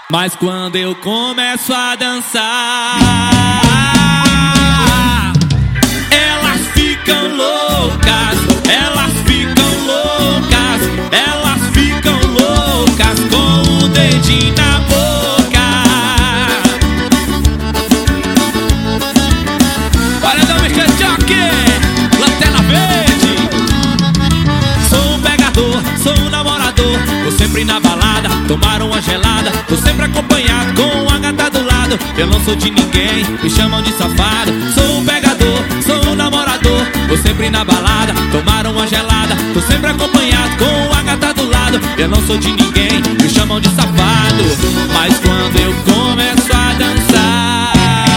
Mas quando eu começo a dançar, elas ficam loucas, elas ficam loucas, elas ficam loucas com o dedinho na boca. Paredão Mexer-Choque, Lanterna Verde. Sou um pegador, sou um namorador, tô sempre na balada, tomar uma gelada, tô sempre acompanhado com a gata do lado. Eu não sou de ninguém, me chamam de safado. Sou um pegador, sou um namorador, tô sempre na balada, tomar uma gelada, tô sempre acompanhado com a gata do lado. Eu não sou de ninguém, me chamam de safado. Mas quando eu começo a dançar,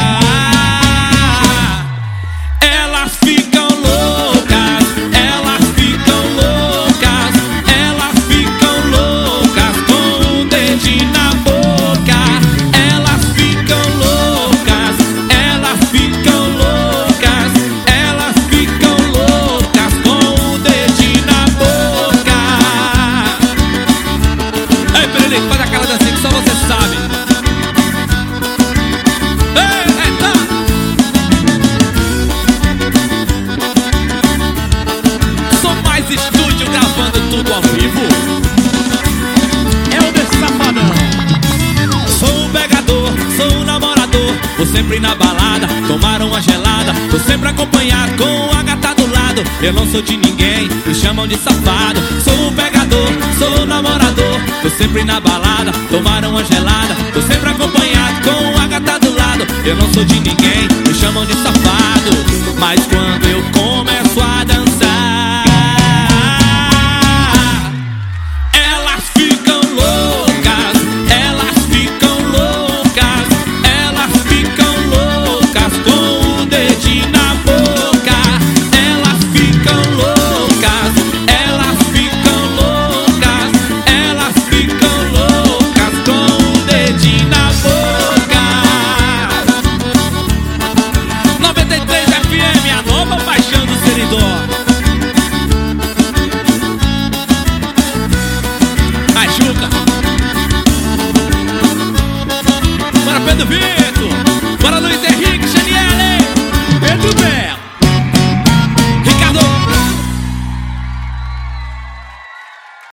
elas ficam loucas, elas ficam loucas, elas ficam loucas com o dedinho na boca. Elas ficam loucas, elas ficam loucas, elas ficam loucas com o dedinho na boca. Ei, Felipe, faz aquela dancinha que só você sabe. Eita! Sou mais estúdio gravando tudo ao vivo. É o desse safadão. Sou um pegador, sou um namorador, tô sempre na balada, tomar uma gelada, tô sempre acompanhado com a gata do lado. Eu não sou de ninguém, me chamam de safado. Sou um pegador, sou um namorador, tô sempre na balada, tomar uma gelada, tô sempre acompanhado com a gata do lado. Eu não sou de ninguém, me chamam de safado. Mas quando eu começo a dançar, elas ficam loucas, elas ficam loucas, elas ficam loucas com o dedinho na boca. Elas ficam loucas, elas ficam loucas, elas ficam loucas com o dedinho na boca. 93 FM, a nova paixão do Seridó. Majuca, bora Pedro Vitor.